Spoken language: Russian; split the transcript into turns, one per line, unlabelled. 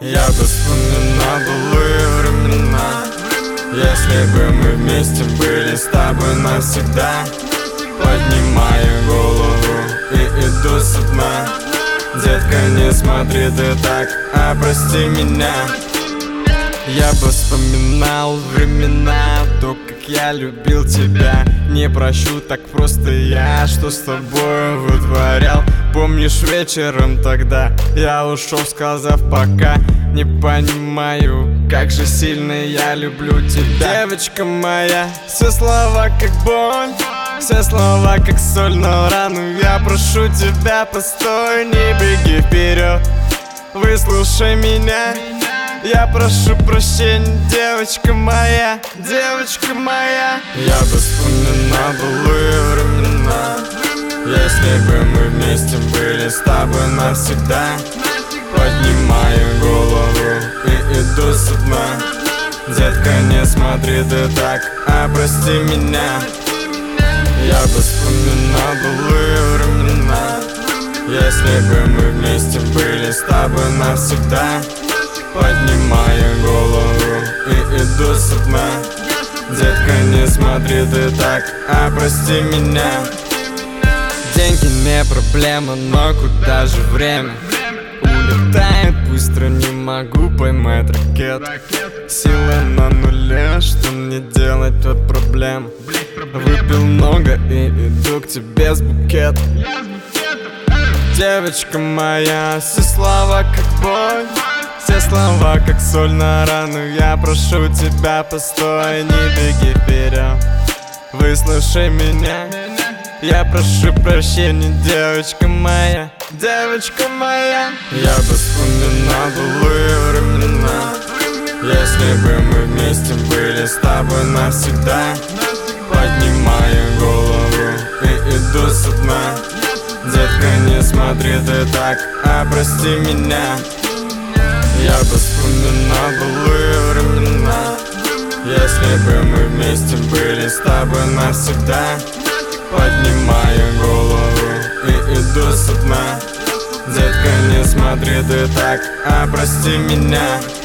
Я бы вспоминал былые времена, если бы мы вместе были с тобой навсегда. Поднимаю голову и иду со дна. Детка, не смотри ты так, а прости меня. Я бы вспоминал времена, то, как я любил тебя. Не прощу так просто я, что с тобой вытворял. Помнишь, вечером тогда я ушел, сказав пока. Не понимаю, как же сильно я люблю тебя. Девочка моя, все слова как боль, все слова как соль на рану. Я прошу тебя, постой, не беги вперед, выслушай меня. Я прошу прощения, девочка моя, девочка моя. Я бы вспоминал былые времена, если бы мы вместе были с тобой навсегда. Поднимаю голову и иду со дна. Детка, не смотри ты так, а прости меня. Я бы вспоминал былые времена, если бы мы вместе были с тобой навсегда. Поднимаю голову и иду со дна. Детка, не смотри ты так, а прости меня. Деньги не проблема, но куда же время? Улетает быстро, не могу поймать ракету. Силы на нуле, что мне делать, вот проблема. Выпил много и иду к тебе с букетом. Девочка моя, все слова как боль, все слова как соль на рану. Я прошу тебя, постой, не беги вперед, выслушай меня. Я прошу прощения, девочка моя, девочка моя. Я бы вспоминал былые времена, если бы мы вместе были с тобой навсегда. Поднимаю голову и иду со дна. Детка, не смотри ты так, а прости меня. Я бы вспоминал былые времена, если бы мы вместе были с тобой навсегда. Поднимаю голову и иду со дна. Детка, не смотри ты так, а прости меня.